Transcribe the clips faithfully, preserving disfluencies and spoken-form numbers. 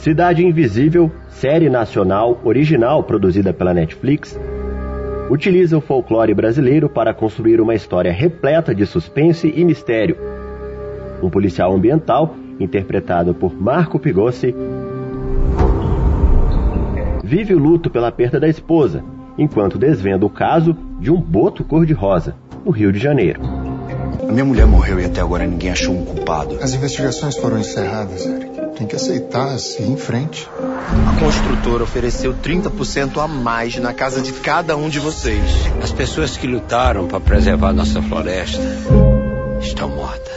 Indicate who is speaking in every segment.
Speaker 1: Cidade Invisível, série nacional original produzida pela Netflix, utiliza o folclore brasileiro para construir uma história repleta de suspense e mistério. Um policial ambiental, interpretado por Marco Pigossi, vive o luto pela perda da esposa, enquanto desvenda o caso de um boto cor-de-rosa, no Rio de Janeiro.
Speaker 2: A minha mulher morreu e até agora ninguém achou um culpado.
Speaker 3: As investigações foram encerradas, Eric. Tem que aceitar, seguir em frente.
Speaker 2: A construtora ofereceu trinta por cento a mais na casa de cada um de vocês.
Speaker 4: As pessoas que lutaram para preservar nossa floresta estão mortas.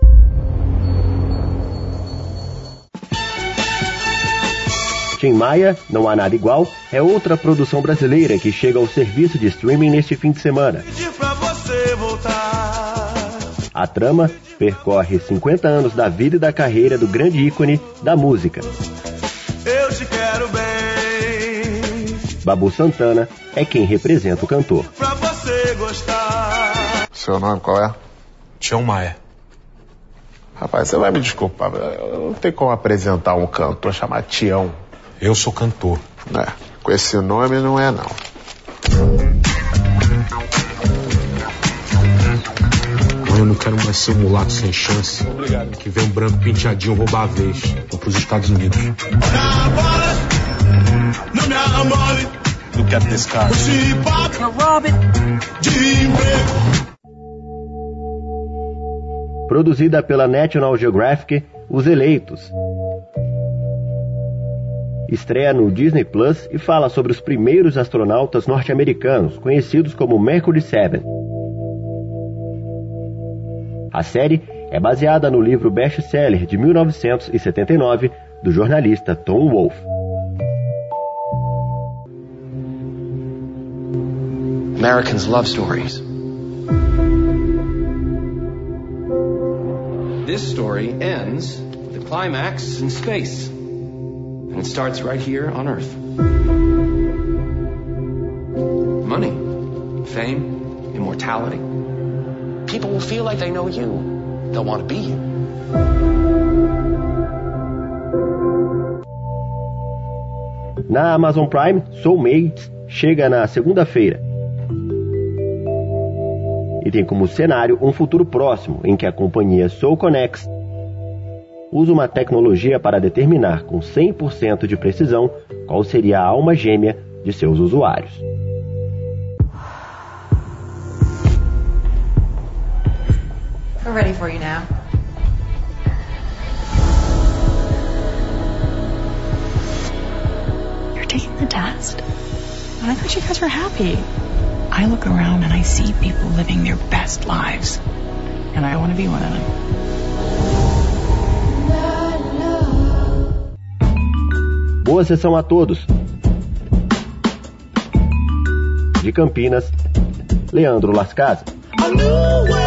Speaker 1: Tim Maia, Não Há Nada Igual, é outra produção brasileira que chega ao serviço de streaming neste fim de semana. A trama percorre cinquenta anos da vida e da carreira do grande ícone da música.
Speaker 5: Eu te quero bem.
Speaker 1: Babu Santana é quem representa o cantor.
Speaker 5: Pra você gostar.
Speaker 3: Seu nome qual é?
Speaker 6: Tião Maia.
Speaker 3: Rapaz, você vai me desculpar, eu não tenho como apresentar um cantor chamado Tião.
Speaker 6: Eu sou cantor.
Speaker 3: É, com esse nome não é não.
Speaker 6: Eu não quero mais ser um mulato sem chance. Obrigado. Que vem um branco penteadinho roubar a vez. Vou pros Estados Unidos. Look at this car.
Speaker 1: Produzida pela National Geographic, Os Eleitos. Estreia no Disney Plus e fala sobre os primeiros astronautas norte-americanos, conhecidos como Mercury sete. A série é baseada no livro best-seller de mil novecentos e setenta e nove do jornalista Tom Wolfe.
Speaker 4: Americans love stories. This story ends with a climax in space, and it starts right here on Earth. Money, fame, immortality. People will feel like they know you. They'll want to be you.
Speaker 1: Na Amazon Prime, Soulmates chega na segunda-feira. E tem como cenário um futuro próximo em que a companhia SoulConnex usa uma tecnologia para determinar com cem por cento de precisão qual seria a alma gêmea de seus usuários.
Speaker 7: We're ready for you now.
Speaker 8: You're taking the test? But I thought you guys were happy. I look around and I see people living their best lives. And I want to be one of them.
Speaker 1: Boa sessão a todos. De Campinas, Leandro Las Casas.